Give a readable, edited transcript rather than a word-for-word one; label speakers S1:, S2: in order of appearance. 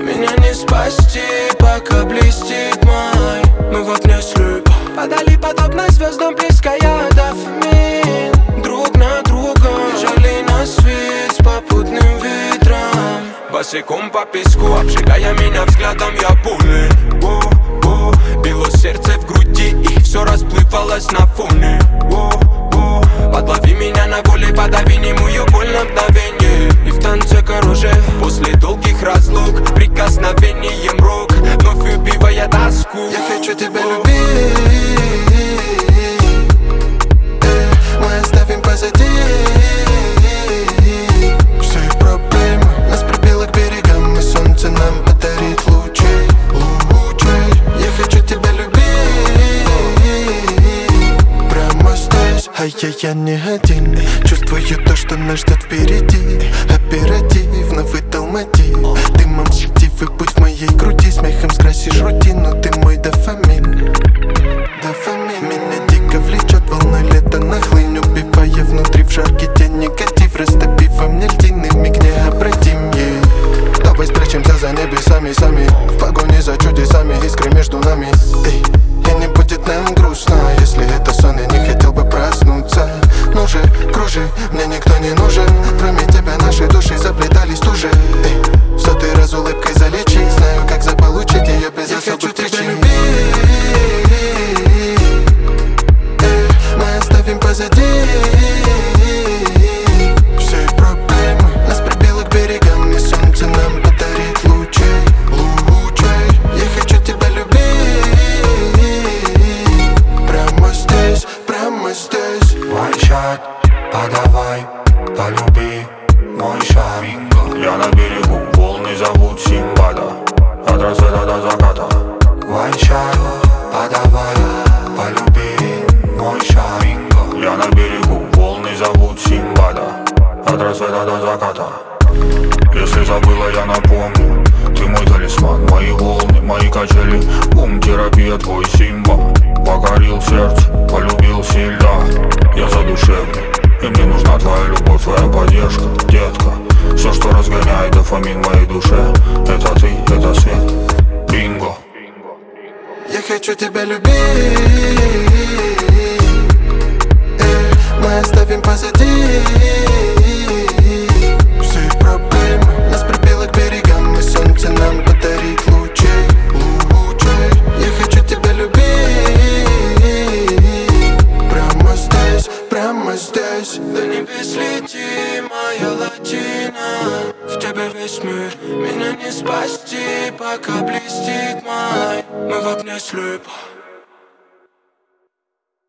S1: Меня не спасти, пока блестит май. Мы в огне слепы, подали подобно звездам близкая дофамин. Друг на друга бежали на свет с попутным ветром. Босиком по песку, обжигая меня взглядом, я пули. Било сердце в груди, и все расплывалось на фоне. Подлови меня на воле, подави немую боль на мгновенье. И в танце короже, после долгих разлук, прикосновением рук вновь убивая тоску.
S2: Я хочу тебя любить, мы оставим позади все проблемы, нас прибило к берегам, и солнце нам подарит лучи. Я хочу тебя любить прямо здесь, а я не один. Чувствую то, что нас ждет впереди. Оперативно вытолмати дымом птивый путь в моей груди. Смехом скрасишь рутину, ты мой дофамин. Меня дико влечет волной лета нахлынь, убивая внутри в жаркий день негатив. Растопив во мне льдины, миг необратим. Давай спрячемся за небесами сами, в погоне за чудесами, искры между нами. И не будет нам грустно, если это сон, я не хотел бы проснуться. Ну же, кружи, мне никто не нужен, кроме тебя наши души заплетались туже. В сотый раз улыбкой залечить, знаю, как заполучить ее без особых причин. Мы оставим позади все проблемы, нас прибило к берегам, и солнце нам подарит лучи. Я хочу тебя любить прямо здесь, прямо здесь.
S3: One shot, подавай, полюби мой шар. Я на берегу, волны зовут Симбада, от рассвета до заката. One shot, подавай, полюби мой шар. Я на берегу, волны зовут Симбада, от рассвета до заката. Если забыла, я напомню, ты мой талисман, мои волны, мои качели. Бум, терапия, твой Симба. Покорил сердце, полюбил сильно. Я задушевный, и мне нужна твоя любовь, твоя поддержка, детка. Все, что разгоняет дофамин в моей душе, это ты, это свет. Бинго.
S2: Я хочу тебя любить, мы оставим позади все проблемы, нас прибило к берегам, и солнце нам подарит лучи. Я хочу тебя любить прямо здесь, прямо здесь.
S1: До небес лети, моя латина, в тебе весь мир. Меня не спасти, пока блестит май. Мы в огне слепы.